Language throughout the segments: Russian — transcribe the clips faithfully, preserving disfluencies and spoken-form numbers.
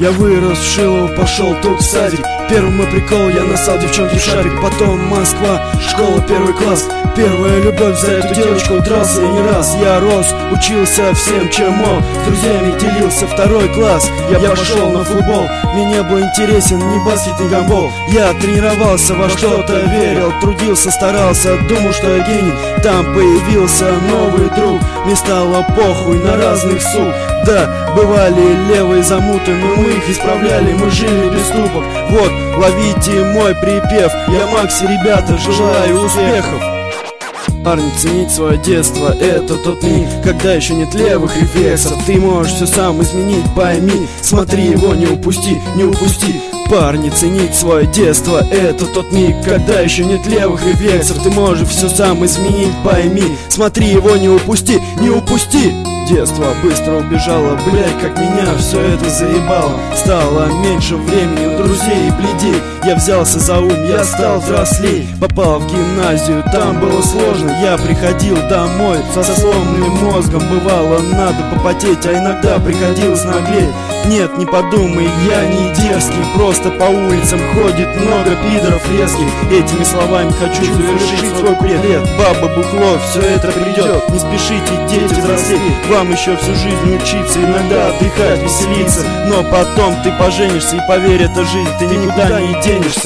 Я вырос в Шилово, пошел тут в садик. Первый мой прикол, я насал девчонки в шарик. Потом Москва, школа, первый класс. Первая любовь, за эту девочку дрался я не раз. Я рос, учился всем, чем мог. С друзьями делился второй класс. Я, я пошел на футбол, мне не был интересен ни баскет, ни гандбол. Я тренировался, во что-то верил, трудился, старался, думал, что я гений. Там появился новый друг, мне стало похуй на разных сук. Да, бывали левые замуты, но мы их исправляли, мы жили без ступок. Вот, ловите мой припев, я Макси, ребята, желаю успехов. Парни, ценить свое детство, это тот миг, когда еще нет левых рефлексов. Ты можешь все сам изменить, пойми, смотри его, не упусти, не упусти. Парни, ценить свое детство, это тот миг, когда еще нет левых рефлексов. Ты можешь все сам изменить, пойми, смотри его, не упусти, не упусти. Детство быстро убежало, блядь, как меня все это заебало. Стало меньше времени у друзей и бледей. Я взялся за ум, я стал взрослей. Попал в гимназию, там было сложно. Я приходил домой со сломанным мозгом. Бывало, надо попотеть, а иногда приходилось наглеть. Нет, не подумай, я не дерзкий, просто по улицам ходит много пидоров резких. Этими словами хочу завершить свой куплет. Баба, бухло, все это придет. Не спешите, дети, взрослеть. Вам еще всю жизнь учиться, иногда отдыхать, веселиться. Но потом ты поженишься, и поверь, это жизнь, ты никуда не денешься.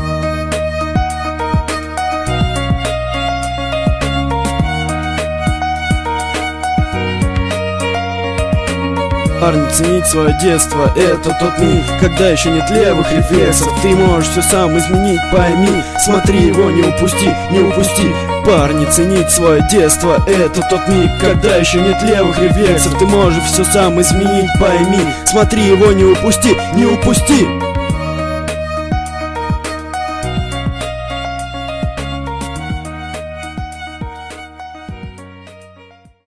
Парни, ценить свое детство, это тот миг, когда еще нет левых рефлексов. Ты можешь все сам изменить, пойми, смотри его, не упусти, не упусти. Парни, ценить свое детство, это тот миг, когда еще нет левых рефлексов. Ты можешь все сам изменить, пойми, смотри его, не упусти, не упусти.